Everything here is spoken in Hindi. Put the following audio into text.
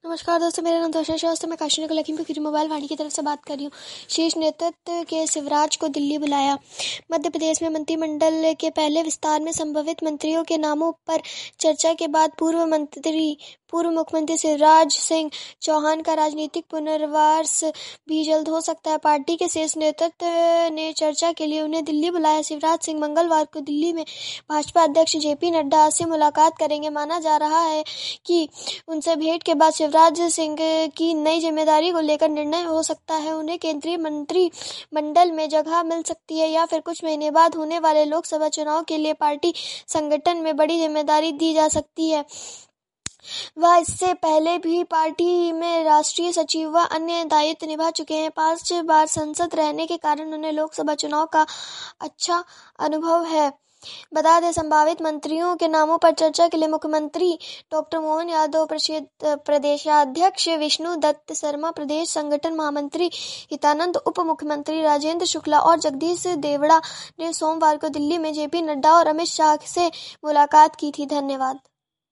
नमस्कार दोस्तों, मेरा नाम दर्शन श्रीवास्तव। मैं काशी नगर लखीमपुर खीरी मोबाइल वाणी की तरफ से बात कर रही हूँ। शीर्ष नेतृत्व के शिवराज को दिल्ली बुलाया। मध्य प्रदेश में मंत्रिमंडल के पहले विस्तार में संभावित मंत्रियों के नामों पर चर्चा के बाद पूर्व मुख्यमंत्री शिवराज सिंह चौहान का राजनीतिक पुनर्वास भी जल्द हो सकता है। पार्टी के शीर्ष नेतृत्व ने चर्चा के लिए उन्हें दिल्ली बुलाया। शिवराज सिंह मंगलवार को दिल्ली में भाजपा अध्यक्ष जेपी नड्डा से मुलाकात करेंगे। माना जा रहा है कि उनसे भेंट के बाद शिवराज सिंह की नई जिम्मेदारी को लेकर निर्णय हो सकता है। उन्हें केंद्रीय मंत्रिमंडल में जगह मिल सकती है या फिर कुछ महीने बाद होने वाले लोकसभा चुनाव के लिए पार्टी संगठन में बड़ी जिम्मेदारी दी जा सकती है। वह इससे पहले भी पार्टी में राष्ट्रीय सचिव व अन्य दायित्व निभा चुके हैं। 5 बार सांसद रहने के कारण उन्हें लोकसभा चुनाव का अच्छा अनुभव है। बता दें, संभावित मंत्रियों के नामों पर चर्चा के लिए मुख्यमंत्री डॉक्टर मोहन यादव, प्रदेशाध्यक्ष विष्णु दत्त शर्मा, प्रदेश संगठन महामंत्री हितानंद, उप मुख्यमंत्री राजेंद्र शुक्ला और जगदीश देवड़ा ने सोमवार को दिल्ली में जेपी नड्डा और अमित शाह से मुलाकात की थी। धन्यवाद।